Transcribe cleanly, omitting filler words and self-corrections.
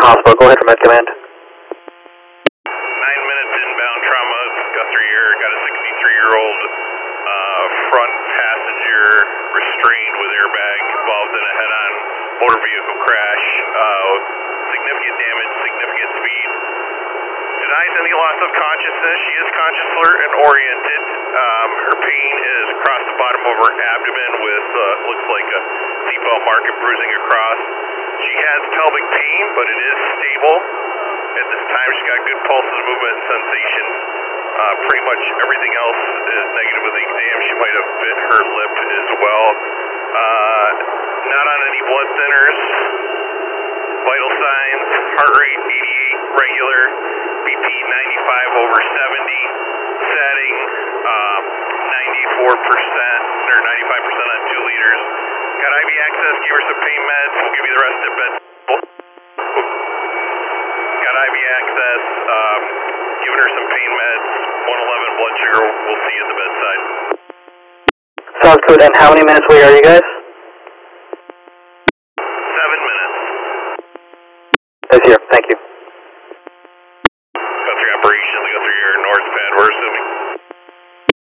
hospital. Go ahead for med command. 9 minutes inbound trauma. Guthrie here. Got a 63-year-old front passenger restrained with airbag involved in a head-on motor vehicle crash. Significant damage, significant speed. Denies any loss of consciousness. She is conscious, alert, and oriented. Her pain is across the bottom of her abdomen with looks like a seatbelt mark and bruising across. She has pelvic pain, but it is stable. At this time, she's got good pulses, movement, and sensation. Pretty much everything else is negative with the exam. She might have bit her lip as well. Not on any blood thinners. Vital signs, heart rate 88 regular, BP 95 over 70, setting 94% or 95% on 2 liters. Got IV access, give her some pain meds, we'll give you the rest at bed. Got IV access, giving her some pain meds, 111 blood sugar, we'll see you at the bedside. Sounds good, and how many minutes away are you guys? 7 minutes. That's here, thank you.